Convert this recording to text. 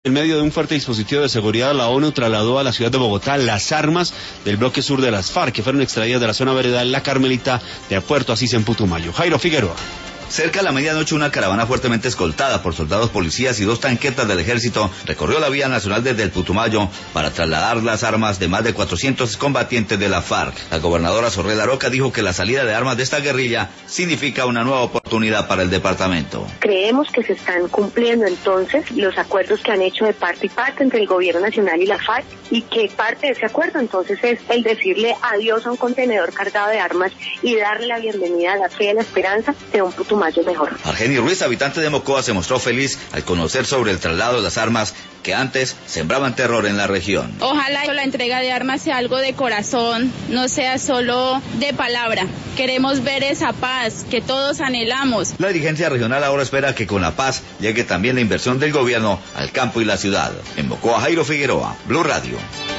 En medio de un fuerte dispositivo de seguridad, la ONU trasladó a la ciudad de Bogotá las armas del bloque sur de las FARC, que fueron extraídas de la zona veredal La Carmelita de Puerto Asís en Putumayo. Jairo Figueroa. Cerca de la medianoche, una caravana fuertemente escoltada por soldados policías y 2 tanquetas del ejército recorrió la vía nacional desde el Putumayo para trasladar las armas de más de 400 combatientes de la FARC. La gobernadora Zorrella Roca dijo que la salida de armas de esta guerrilla significa una nueva oportunidad para el departamento. Creemos que se están cumpliendo entonces los acuerdos que han hecho de parte y parte entre el gobierno nacional y la FARC, y que parte de ese acuerdo entonces es el decirle adiós a un contenedor cargado de armas y darle la bienvenida a la fe y a la esperanza de un Putumayo mejor. Argeni Ruiz, habitante de Mocoa, se mostró feliz al conocer sobre el traslado de las armas que antes sembraban terror en la región. Ojalá la entrega de armas sea algo de corazón, no sea solo de palabra. Queremos ver esa paz que todos anhelamos. La dirigencia regional ahora espera que con la paz llegue también la inversión del gobierno al campo y la ciudad. En Mocoa, Jairo Figueroa, Blue Radio.